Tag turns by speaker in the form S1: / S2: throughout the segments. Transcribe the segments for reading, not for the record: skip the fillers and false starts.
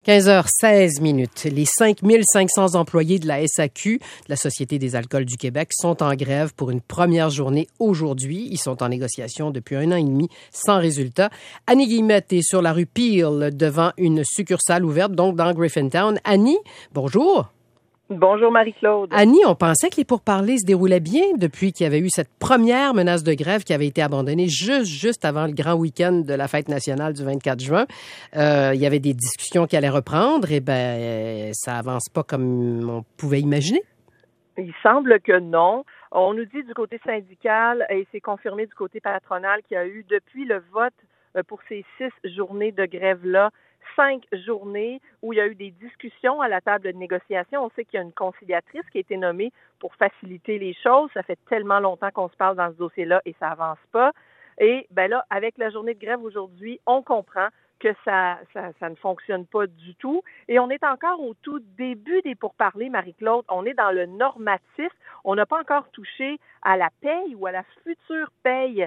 S1: 15h16 minutes. Les 5500 employés de la SAQ, de la Société des alcools du Québec, sont en grève pour une première journée aujourd'hui. Ils sont en négociation depuis 1 an et demi, sans résultat. Annie Guillemette est sur la rue Peel, devant une succursale ouverte, donc dans Griffintown. Annie, bonjour.
S2: Bonjour Marie-Claude.
S1: Annie, on pensait que les pourparlers se déroulaient bien depuis qu'il y avait eu cette première menace de grève qui avait été abandonnée juste avant le grand week-end de la fête nationale du 24 juin. Il y avait des discussions qui allaient reprendre. Ça avance pas comme on pouvait imaginer.
S2: Il semble que non. On nous dit du côté syndical, et c'est confirmé du côté patronal, qu'il y a eu depuis le vote pour ces 6 journées de grève-là, 5 journées où il y a eu des discussions à la table de négociation. On sait qu'il y a une conciliatrice qui a été nommée pour faciliter les choses. Ça fait tellement longtemps qu'on se parle dans ce dossier-là et ça avance pas. Et là, avec la journée de grève aujourd'hui, on comprend que ça ne fonctionne pas du tout. Et on est encore au tout début des pourparlers, Marie-Claude. On est dans le normatif. On n'a pas encore touché à la paye ou à la future paye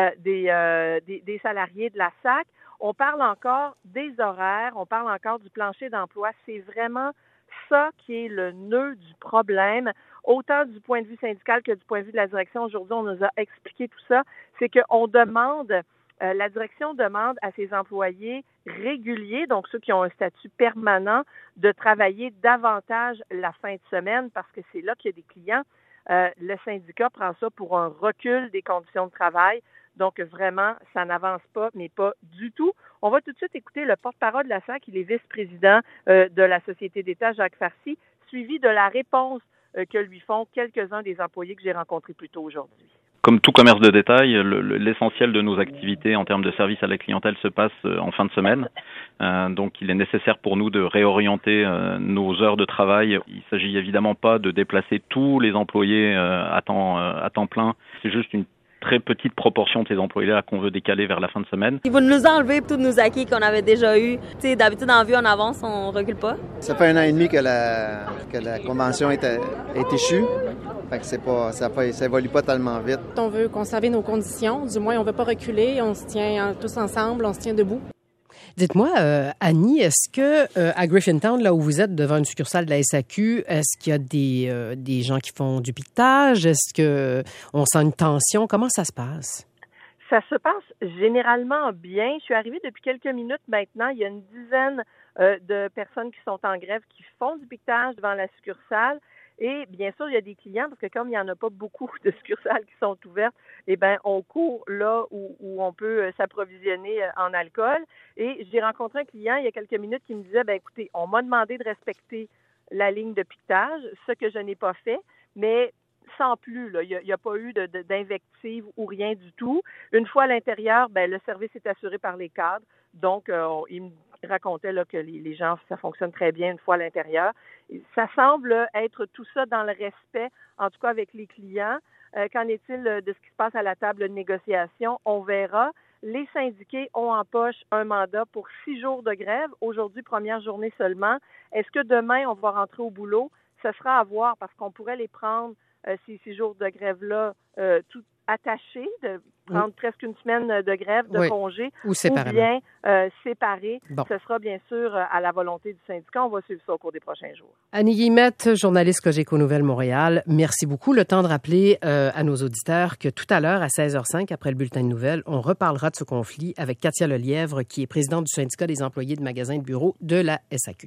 S2: des salariés de la SAC. On parle encore des horaires, on parle encore du plancher d'emploi. C'est vraiment ça qui est le nœud du problème, autant du point de vue syndical que du point de vue de la direction. Aujourd'hui, on nous a expliqué tout ça. C'est qu'on demande, la direction demande à ses employés réguliers, donc ceux qui ont un statut permanent, de travailler davantage la fin de semaine parce que c'est là qu'il y a des clients. Le syndicat prend ça pour un recul des conditions de travail. Donc, vraiment, ça n'avance pas, mais pas du tout. On va tout de suite écouter le porte-parole de la SAC, il est vice-président de la Société d'État, Jacques Farcy, suivi de la réponse que lui font quelques-uns des employés que j'ai rencontrés plus tôt aujourd'hui.
S3: Comme tout commerce de détail, l'essentiel de nos activités en termes de service à la clientèle se passe en fin de semaine. Donc, il est nécessaire pour nous de réorienter nos heures de travail. Il ne s'agit évidemment pas de déplacer tous les employés à temps plein. C'est juste une très petite proportion de ces employés-là qu'on veut décaler vers la fin de semaine.
S4: Ils vont nous enlever tous nos acquis qu'on avait déjà eus. T'sais, d'habitude, en vue, on avance, on recule pas.
S5: Ça fait 1 an et demi que la convention est échue. Fait que ça évolue pas tellement vite.
S6: On veut conserver nos conditions. Du moins, on veut pas reculer. On se tient tous ensemble, on se tient debout.
S1: Dites-moi, Annie, est-ce que à Griffintown, là où vous êtes devant une succursale de la SAQ, est-ce qu'il y a des gens qui font du piquetage? Est-ce que on sent une tension? Comment ça se passe?
S2: Ça se passe généralement bien. Je suis arrivée depuis quelques minutes maintenant. Il y a une dizaine de personnes qui sont en grève qui font du piquetage devant la succursale. Et bien sûr, il y a des clients, parce que comme il n'y en a pas beaucoup de succursales qui sont ouvertes, on court là où on peut s'approvisionner en alcool. Et j'ai rencontré un client il y a quelques minutes qui me disait, écoutez, on m'a demandé de respecter la ligne de piquetage, ce que je n'ai pas fait, mais sans plus, là, il n'y a pas eu d'invective ou rien du tout. Une fois à l'intérieur, le service est assuré par les cadres. Donc, il me racontait là, que les gens, ça fonctionne très bien une fois à l'intérieur. Ça semble être tout ça dans le respect, en tout cas avec les clients. Qu'en est-il de ce qui se passe à la table de négociation? On verra. Les syndiqués ont en poche un mandat pour 6 jours de grève. Aujourd'hui, première journée seulement. Est-ce que demain, on va rentrer au boulot? Ce sera à voir parce qu'on pourrait les prendre, ces 6 jours de grève-là, tout attachés, de prendre presque une semaine de grève, de congé,
S1: ou
S2: bien séparés.
S1: Bon.
S2: Ce sera bien sûr à la volonté du syndicat. On va suivre ça au cours des prochains jours.
S1: Annie Guillemette, journaliste Cogeco Nouvelles Montréal, merci beaucoup. Le temps de rappeler à nos auditeurs que tout à l'heure, à 16h05, après le bulletin de nouvelles, on reparlera de ce conflit avec Katia Lelièvre, qui est présidente du syndicat des employés de magasins de bureaux de la SAQ.